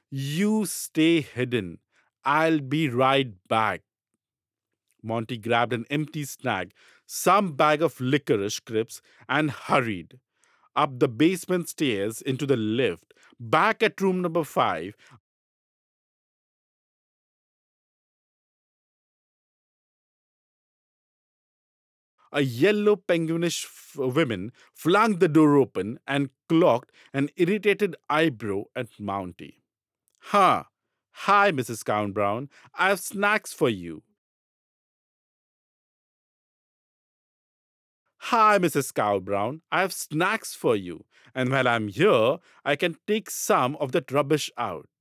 You stay hidden. I'll be right back. Monty grabbed an empty snack, some bag of licorice crisps, and hurried up the basement stairs into the lift. Back at room number 5, a yellow penguinish woman flung the door open and clocked an irritated eyebrow at Mounty. Huh. Hi, Mrs. Count Brown. I have snacks for you. Hi, Mrs. Cow Brown. I have snacks for you. And while I'm here, I can take some of that rubbish out.